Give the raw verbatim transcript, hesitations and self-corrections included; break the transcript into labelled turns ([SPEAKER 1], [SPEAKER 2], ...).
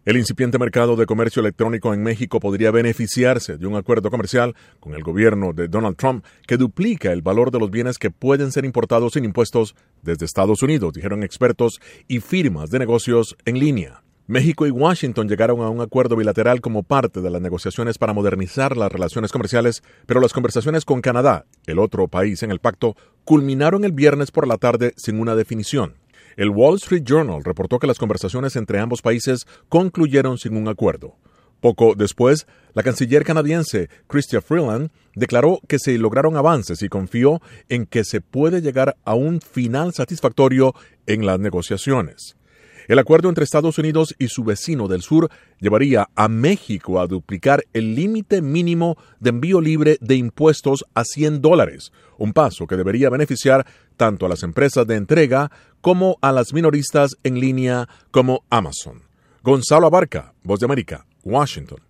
[SPEAKER 1] El incipiente mercado de comercio electrónico en México podría beneficiarse de un acuerdo comercial con el gobierno de Donald Trump que duplica el valor de los bienes que pueden ser importados sin impuestos desde Estados Unidos, dijeron expertos y firmas de negocios en línea. México y Washington llegaron a un acuerdo bilateral como parte de las negociaciones para modernizar las relaciones comerciales, pero las conversaciones con Canadá, el otro país en el pacto, culminaron el viernes por la tarde sin una definición. El Wall Street Journal reportó que las conversaciones entre ambos países concluyeron sin un acuerdo. Poco después, la canciller canadiense Chrystia Freeland declaró que se lograron avances y confió en que se puede llegar a un final satisfactorio en las negociaciones. El acuerdo entre Estados Unidos y su vecino del sur llevaría a México a duplicar el límite mínimo de envío libre de impuestos a cien dólares, un paso que debería beneficiar tanto a las empresas de entrega como a las minoristas en línea como Amazon. Gonzalo Abarca, Voz de América, Washington.